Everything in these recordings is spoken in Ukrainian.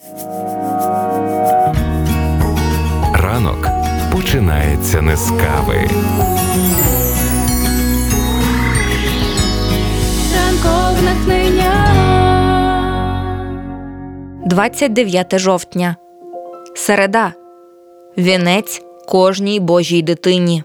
Ранок починається не з кави. Ранкове натхнення. 29 жовтня. Середа. Вінець кожній Божій дитині.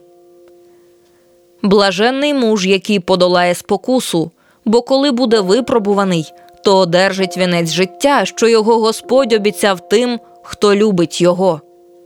Блаженний муж, який подолає спокусу, бо коли буде випробуваний, то одержить вінець життя, що його Господь обіцяв тим, хто любить його.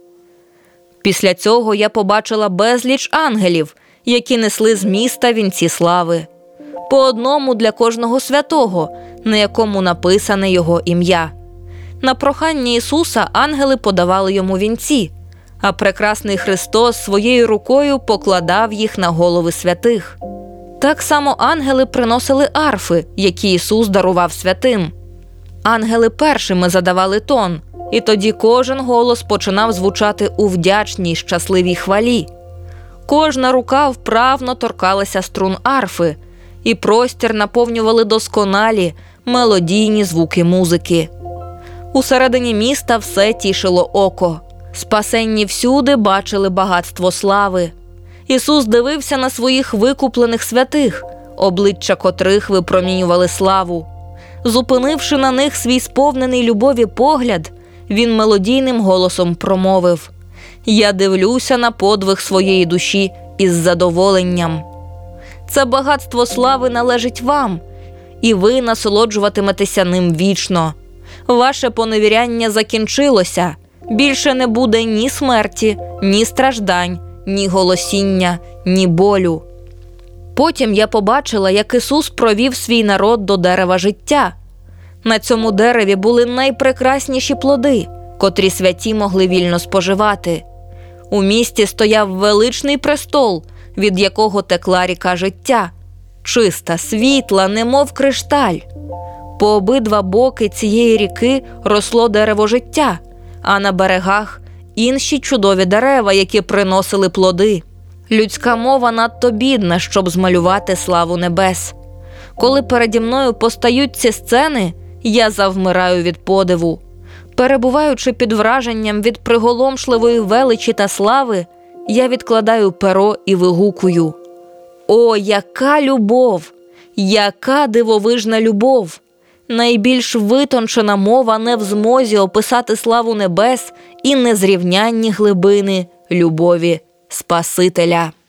Після цього я побачила безліч ангелів, які несли з міста вінці слави. По одному для кожного святого, на якому написане його ім'я. На прохання Ісуса ангели подавали йому вінці, а прекрасний Христос своєю рукою покладав їх на голови святих. Так само ангели приносили арфи, які Ісус дарував святим. Ангели першими задавали тон, і тоді кожен голос починав звучати у вдячній, щасливій хвалі. Кожна рука вправно торкалася струн арфи, і простір наповнювали досконалі, мелодійні звуки музики. Усередині міста все тішило око. Спасенні всюди бачили багатство слави. Ісус дивився на своїх викуплених святих, обличчя котрих випромінювали славу. Зупинивши на них свій сповнений любові погляд, він мелодійним голосом промовив: «Я дивлюся на подвиг своєї душі із задоволенням». Це багатство слави належить вам, і ви насолоджуватиметеся ним вічно. Ваше поневіряння закінчилося. Більше не буде ні смерті, ні страждань, ні голосіння, ні болю. Потім я побачила, як Ісус провів свій народ до дерева життя. На цьому дереві були найпрекрасніші плоди, котрі святі могли вільно споживати. У місті стояв величний престол, від якого текла ріка життя, чиста, світла, немов кришталь. По обидва боки цієї ріки росло дерево життя, а на берегах інші чудові дерева, які приносили плоди. Людська мова надто бідна, щоб змалювати славу небес. Коли переді мною постають ці сцени, я завмираю від подиву. Перебуваючи під враженням від приголомшливої величі та слави, я відкладаю перо і вигукую: «О, яка любов! Яка дивовижна любов! Найбільш витончена мова не в змозі описати славу небес і незрівнянні глибини любові Спасителя».